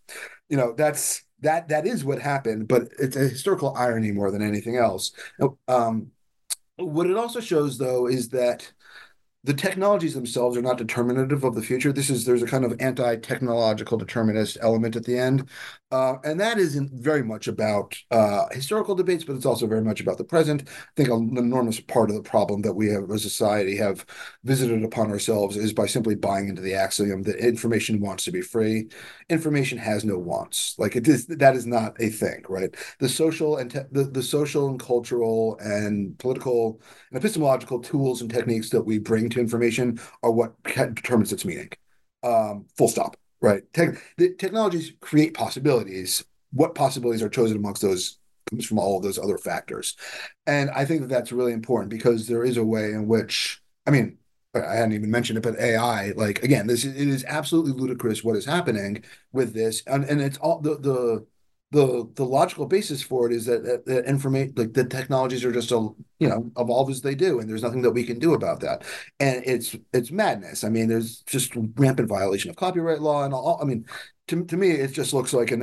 That is what happened, but it's a historical irony more than anything else. Um, what it also shows, though, is that the technologies themselves are not determinative of the future. There's a kind of anti-technological determinist element at the end, and that isn't very much about historical debates, but it's also very much about the present. I think an enormous part of the problem that we have as a society have visited upon ourselves is by simply buying into the axiom that information wants to be free. Information has no wants. Like that is not a thing, right? The social and cultural and political and epistemological tools and techniques that we bring to information are what determines its meaning. Full stop. Right. The technologies create possibilities. What possibilities are chosen amongst those comes from all of those other factors. And I think that that's really important because there is a way in which, I mean, I hadn't even mentioned it, but AI, like again, it is absolutely ludicrous what is happening with this, and it's all the logical basis for it is that information, like the technologies are just evolve as they do, and there's nothing that we can do about that, and it's madness. I mean, there's just rampant violation of copyright law and all. I mean, to me, it just looks like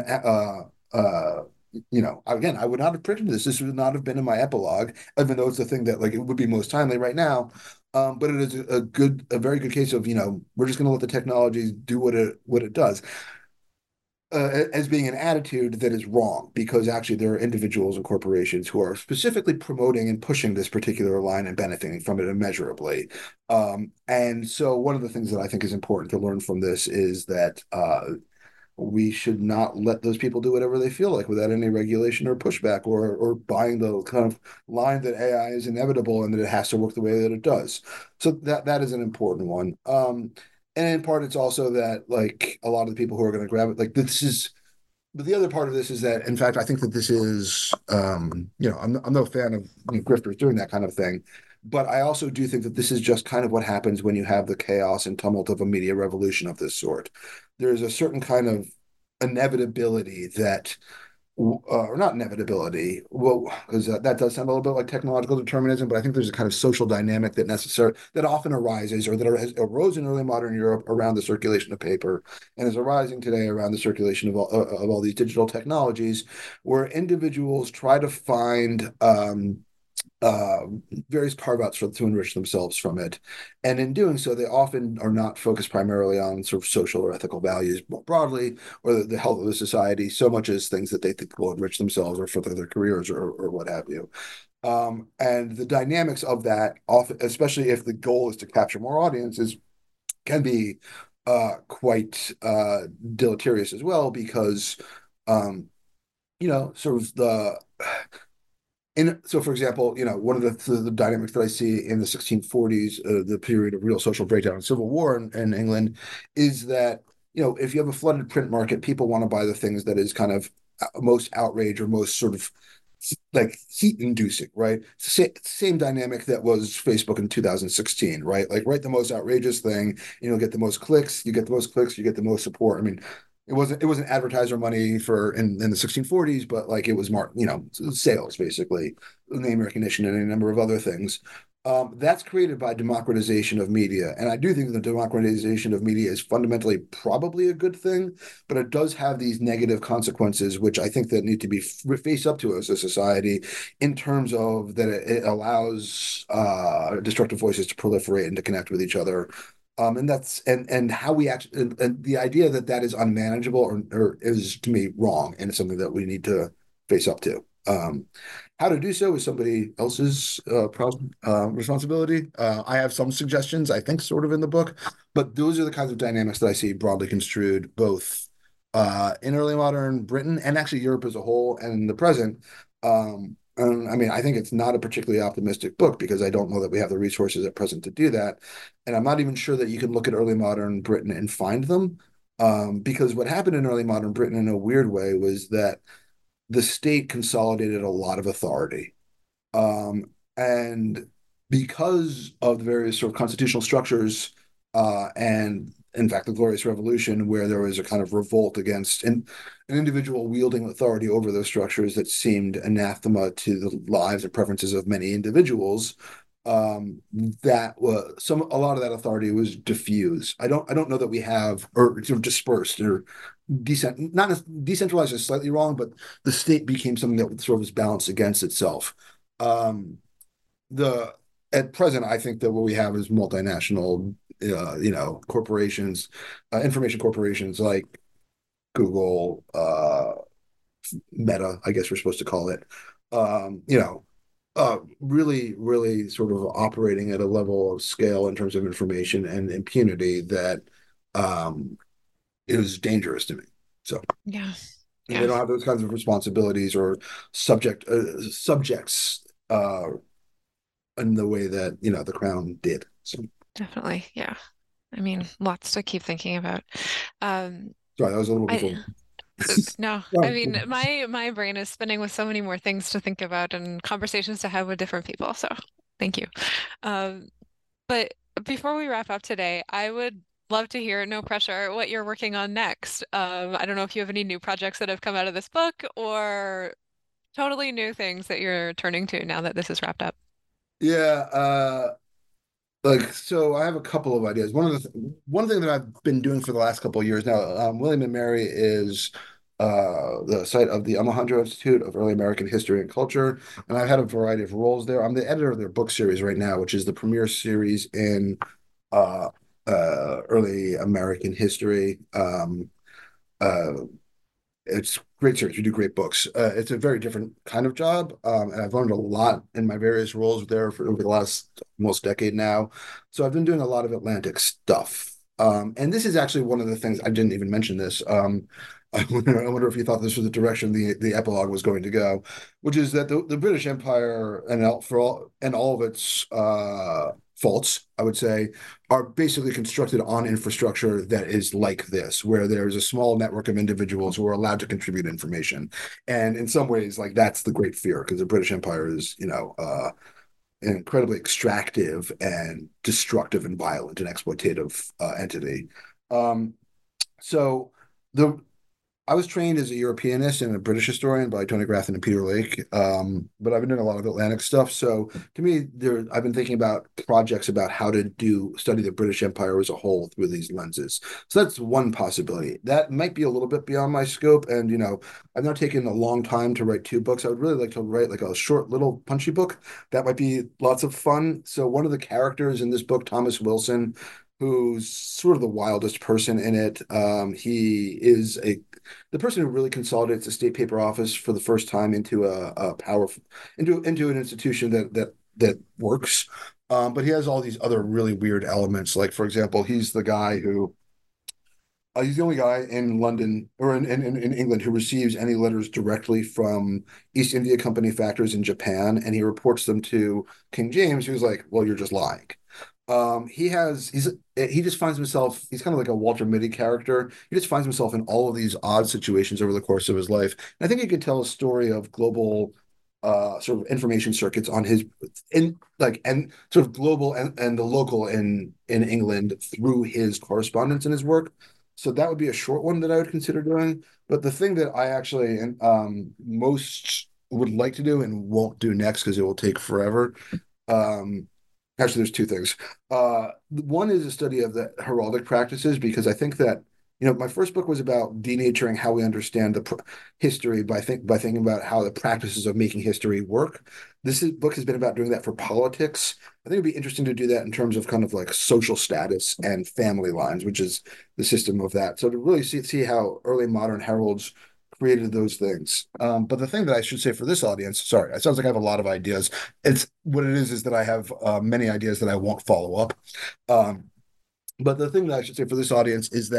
again, I would not have printed this. This would not have been in my epilogue, even though it's the thing that like it would be most timely right now. But it is a very good case of, we're just going to let the technologies do what it does as being an attitude that is wrong because actually there are individuals and corporations who are specifically promoting and pushing this particular line and benefiting from it immeasurably. And so one of the things that I think is important to learn from this is that we should not let those people do whatever they feel like without any regulation or pushback or buying the kind of line that AI is inevitable and that it has to work the way that it does. So that is an important one. And in part, it's also that like a lot of the people who are going to grab it, like this is. But the other part of this is that, in fact, I think that this is, I'm no fan of grifters doing that kind of thing, but I also do think that this is just kind of what happens when you have the chaos and tumult of a media revolution of this sort. There's a certain kind of inevitability that or not inevitability, well, because that does sound a little bit like technological determinism, but I think there's a kind of social dynamic that often arises or that has arose in early modern Europe around the circulation of paper and is arising today around the circulation of all these digital technologies, where individuals try to find uh, various carve-outs to enrich themselves from it. And in doing so, they often are not focused primarily on sort of social or ethical values more broadly, or the health of the society, so much as things that they think will enrich themselves or further their careers or what have you. And the dynamics of that, often, especially if the goal is to capture more audiences, can be quite deleterious as well because um, sort of for example, one of the dynamics that I see in the 1640s, the period of real social breakdown and civil war in England, is that if you have a flooded print market, people want to buy the things that is kind of most outrage or most sort of like heat inducing, right? It's the same dynamic that was Facebook in 2016, right? Like write the most outrageous thing, get the most clicks, you get the most clicks, you get the most support. I mean, it wasn't advertiser money for in the 1640s, but like it was more, sales basically, name recognition and a number of other things. That's created by democratization of media. And I do think the democratization of media is fundamentally probably a good thing, but it does have these negative consequences, which I think that need to be faced up to as a society in terms of that it allows destructive voices to proliferate and to connect with each other. And how we actually and the idea that that is unmanageable or is to me wrong and it's something that we need to face up to. How to do so is somebody else's responsibility. I have some suggestions, I think, sort of in the book, but those are the kinds of dynamics that I see broadly construed both in early modern Britain and actually Europe as a whole and in the present. And I mean, I think it's not a particularly optimistic book because I don't know that we have the resources at present to do that. And I'm not even sure that you can look at early modern Britain and find them. Because what happened in early modern Britain in a weird way was that the state consolidated a lot of authority. And because of the various sort of constitutional structures, and in fact, the Glorious Revolution, where there was a kind of revolt against an individual wielding authority over those structures that seemed anathema to the lives and preferences of many individuals, that was a lot of that authority was diffused. I don't know that we have or sort of dispersed or not decentralized is slightly wrong, but the state became something that sort of was balanced against itself. Um, the At present, I think that what we have is multinational, corporations, information corporations like Google, Meta, I guess we're supposed to call it. Really, really sort of operating at a level of scale in terms of information and impunity that um, is dangerous to me. So, Yeah. and they Yeah, don't have those kinds of responsibilities or subjects in the way that the crown did. So, definitely. Yeah. I mean, lots to keep thinking about. Um, sorry, that was a little bit. I no, I mean, my brain is spinning with so many more things to think about and conversations to have with different people. So thank you. Um, but before we wrap up today, I would love to hear, no pressure, what you're working on next. I don't know if you have any new projects that have come out of this book or totally new things that you're turning to now that this is wrapped up. Yeah, like so I have a couple of ideas. One thing that I've been doing for the last couple of years now, William and Mary is the site of the Alejandro Institute of Early American History and Culture, and I've had a variety of roles there. I'm the editor of their book series right now, which is the premier series in uh, early American history. Uh, it's great series. We do great books. It's a very different kind of job, and I've learned a lot in my various roles there for over the last almost decade now. So I've been doing a lot of Atlantic stuff, and this is actually one of the things I didn't even mention this. I wonder if you thought this was the direction the epilogue was going to go, which is that the British Empire and all of its faults, I would say, are basically constructed on infrastructure that is like this, where there's a small network of individuals who are allowed to contribute information. And in some ways, like that's the great fear, because the British Empire is, an incredibly extractive and destructive and violent and exploitative entity. Um, so the I was trained as a Europeanist and a British historian by Tony Grafton and Peter Lake, but I've been doing a lot of Atlantic stuff. So to me, I've been thinking about projects about how to study the British Empire as a whole through these lenses. So that's one possibility. That might be a little bit beyond my scope, and I've now taken a long time to write two books. I would really like to write like a short, little, punchy book. That might be lots of fun. So one of the characters in this book, Thomas Wilson, who's sort of the wildest person in it. He is the person who really consolidates the state paper office for the first time into a powerful into an institution that works. But he has all these other really weird elements. Like, for example, he's the only guy in London or in England who receives any letters directly from East India Company factors in Japan, and he reports them to King James, who's like, "Well, you're just lying." He just finds himself. He's kind of like a Walter Mitty character. He just finds himself in all of these odd situations over the course of his life. And I think he could tell a story of global sort of information circuits on his in like and sort of global and the local in England through his correspondence and his work. So that would be a short one that I would consider doing. But the thing that I actually most would like to do and won't do next because it will take forever. Um, Actually, there's two things. One is a study of the heraldic practices because I think that my first book was about denaturing how we understand history by thinking about how the practices of making history work. Book has been about doing that for politics. I think it'd be interesting to do that in terms of kind of like social status and family lines, which is the system of that. So to really see how early modern heralds created those things. But the thing that I should say for this audience, sorry, it sounds like I have a lot of ideas. It's what it is that I have many ideas that I won't follow up. Um, but the thing that I should say for this audience is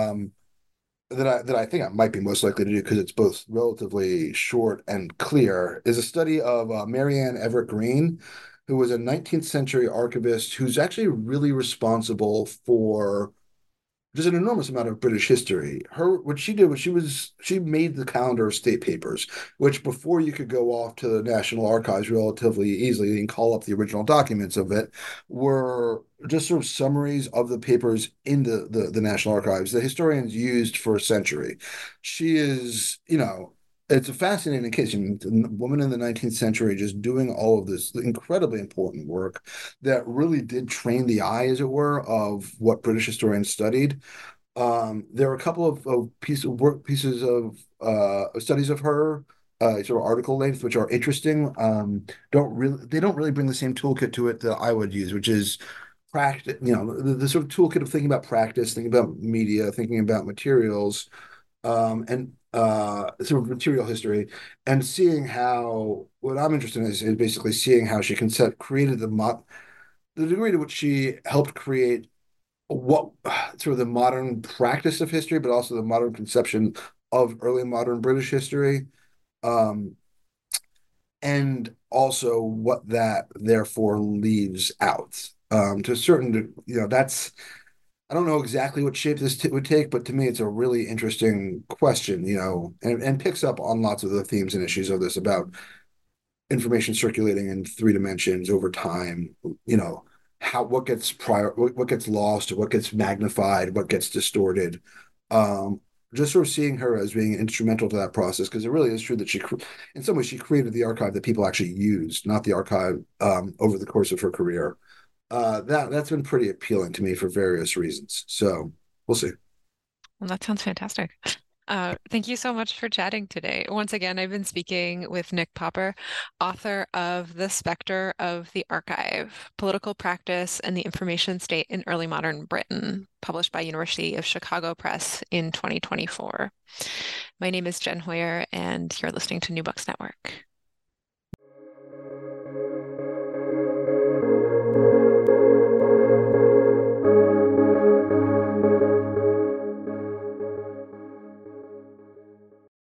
that I think I might be most likely to do because it's both relatively short and clear is a study of Marianne Everett Green, who was a 19th century archivist who's actually really responsible for there's an enormous amount of British history. What she did was she made the calendar of state papers, which before you could go off to the National Archives relatively easily and call up the original documents of it, were just sort of summaries of the papers in the National Archives that historians used for a century. She is, it's a fascinating case. A woman in the 19th century just doing all of this incredibly important work that really did train the eye, as it were, of what British historians studied. There are a couple of pieces of studies of her, sort of article length, which are interesting. They don't really bring the same toolkit to it that I would use, which is practice, the sort of toolkit of thinking about practice, thinking about media, thinking about materials, and sort of material history, and seeing how what I'm interested in is basically seeing how she created the degree to which she helped create what sort of the modern practice of history, but also the modern conception of early modern British history, um, and also what that therefore leaves out. To a certain, that's I don't know exactly what shape this would take, but to me, it's a really interesting question, and picks up on lots of the themes and issues of this about information circulating in three dimensions over time, what gets lost, what gets magnified, what gets distorted. Um, just sort of seeing her as being instrumental to that process, because it really is true that in some ways, she created the archive that people actually used, not the archive over the course of her career. That's been pretty appealing to me for various reasons. So we'll see. Well, that sounds fantastic. Thank you so much for chatting today. Once again, I've been speaking with Nick Popper, author of The Spectre of the Archive, Political Practice and the Information State in Early Modern Britain, published by University of Chicago Press in 2024. My name is Jen Hoyer, and you're listening to New Books Network.